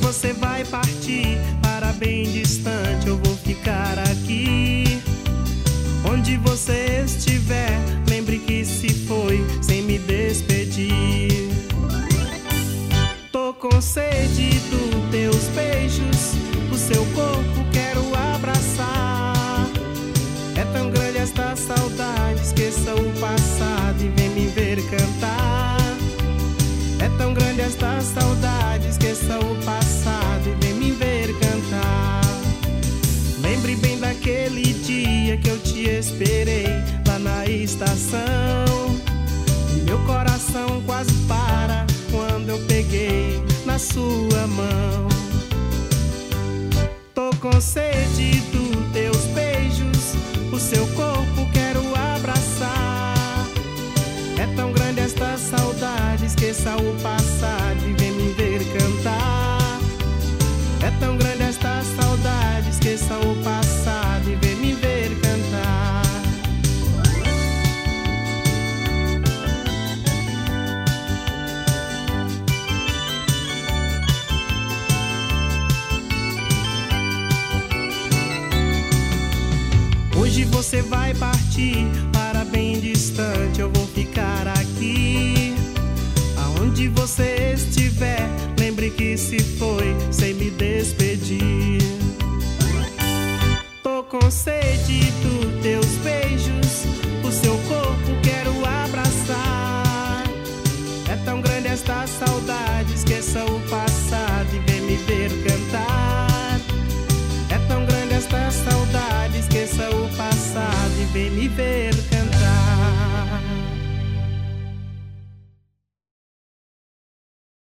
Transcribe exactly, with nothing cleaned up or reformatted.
você vai partir para bem distante, eu vou ficar aqui. Onde você estiver, lembre que se foi sem me despedir. Tô com sede dos teus beijos, o seu corpo quero abraçar. É tão grande esta saudade, esqueça o passado e vem me ver cantar. É tão grande esta saudade, esqueça o passado e vem me ver cantar. Lembre bem daquele dia que eu te esperei lá na estação. Meu coração quase para quando eu peguei na sua mão. Tô com sede dos teus beijos, o seu corpo quero abraçar. É tão grande esta saudade, esqueça o passado e vem me ver cantar. É tão grande esta saudade, esqueça o passado e vem me ver cantar. Hoje você vai partir para bem distante, eu vou ficar aqui. Aonde você estiver, lembre que se foi sem me despedir. Tô com sede dos teus beijos, o seu corpo quero abraçar. É tão grande esta saudade, esqueça o passado e vem me ver cantar. É tão grande esta saudade, esqueça o passado e vem me ver cantar.